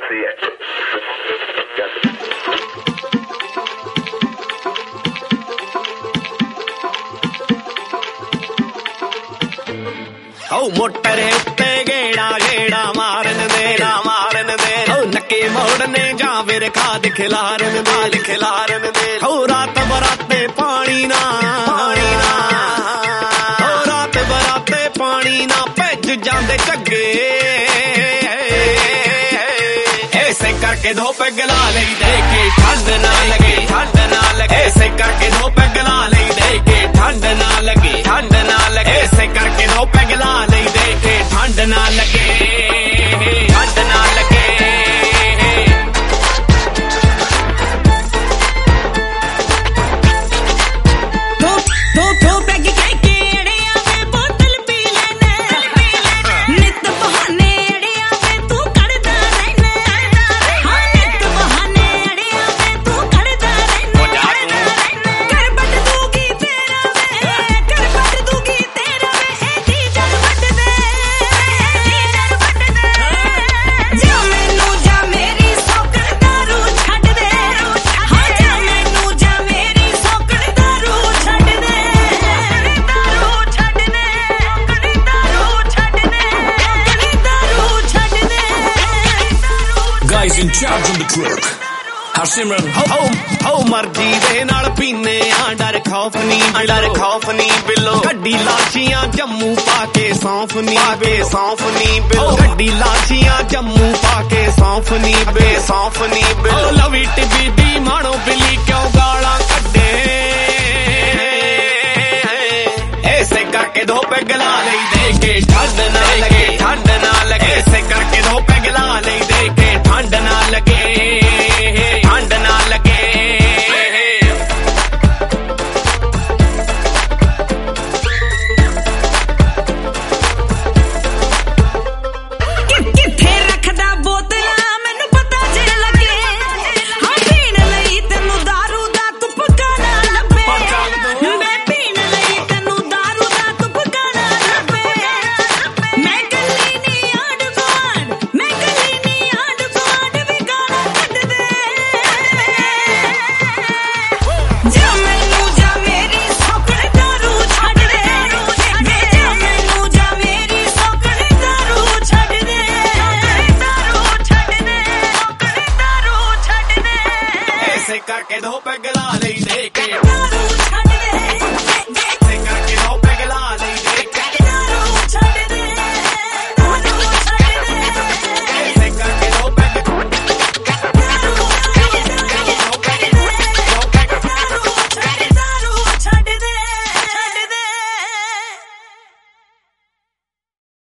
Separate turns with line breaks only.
see it.
Oh, motor उत्ते गेड़ा गेड़ा मारन दे oh नक्के मोड़ने जा फिर खाद खिलारन दे oh रात बराते पानी ना oh रात बराते पानी ना भज जांदे झग्गे ऐसे करके दो पैगला लई दे के ठंड ना लगे ऐसे करके दो पैगला लई दे के ठंड ना लगे ऐसे करके दो पैगला लई दे के ठंड ना लगे
दो पैग के अड़िया वे बोतल पी लेने नित बहाने अड़िया वे तू करदा रहना हाँ नित बहाने अड़िया वे तू करदा रहना कर बट दूगी तेरा वे एक ही जग बट दे जा मैनू जा मेरी सौकड़ दारू छड्ड दे हाँ जा मैनू जा मेरी सौकड़ दारू छड्ड दे
Guys in charge on the truck. Simran,
हो मर्जी दे नाल पीने आ डर खौफ नी बिलो गड्डी लाशियां जम्मू पाके सौंफ नी बिलो गड्डी लाशियां जम्मू पाके सौंफ नी बिलो लवी टिबी मानो बिली क्यों गाला कड्डे ऐसे करके दो पैगला लई दे के ठंड ना लगे